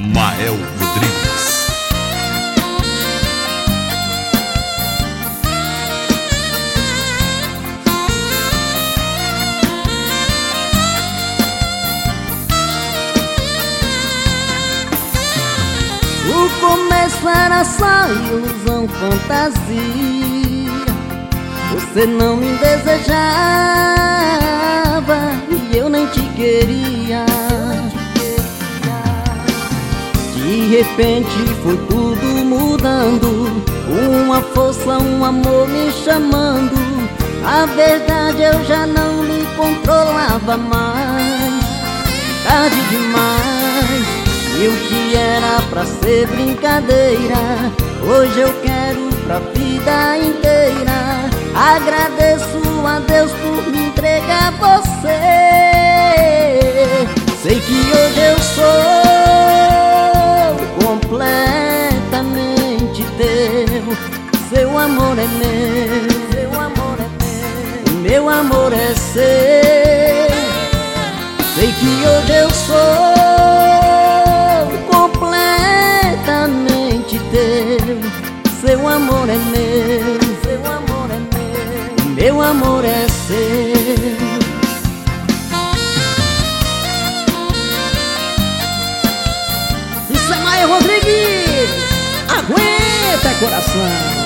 Mael Rodrigues. O começo era só ilusão, fantasia. Você não me desejava e eu nem te queria. De repente foi tudo mudando, uma força, um amor me chamando. A verdade eu já não lhe controlava mais. Tarde demais. E o que era pra ser brincadeira, hoje eu quero pra vida inteira. Agradeço a Deus por me entregar você. Sei que hoje eu sou completamente teu. Seu amor é meu, seu amor é meu, meu amor é seu. Sei que hoje eu sou completamente teu. Seu amor é meu, seu amor é meu, meu amor é seu. Isso é Mael Rodrigues. Aguenta, coração.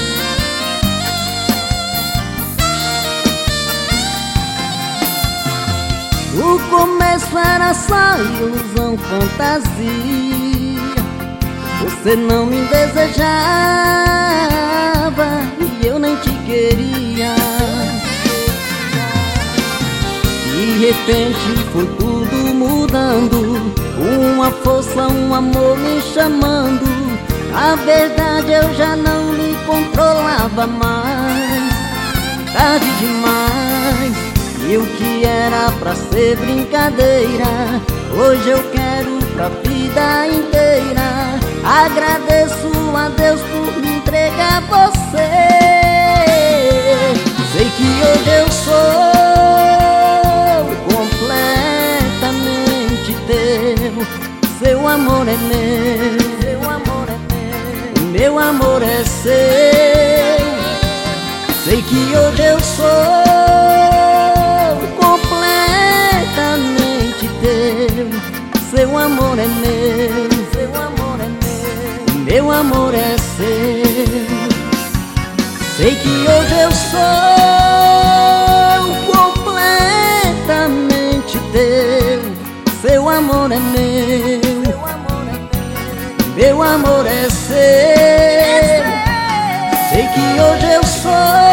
O começo era só ilusão, fantasia. Você não me desejava e eu nem te queria. De repente foi tudo mudando, uma força, um amor me chamando. A verdade eu já não lhe controlava mais. Tarde demais. E o que era pra ser brincadeira, hoje eu quero pra vida inteira. Agradeço a Deus por me entregar você. Sei que hoje eu sou completamente teu. Seu amor é meu, seu amor é meu, meu amor é seu. Sei que hoje eu sou completamente teu. Seu amor é meu, seu amor é meu, meu amor é seu. Sei que hoje eu sou completamente teu. Seu amor é meu, meu amor é seu. Sei que hoje eu sou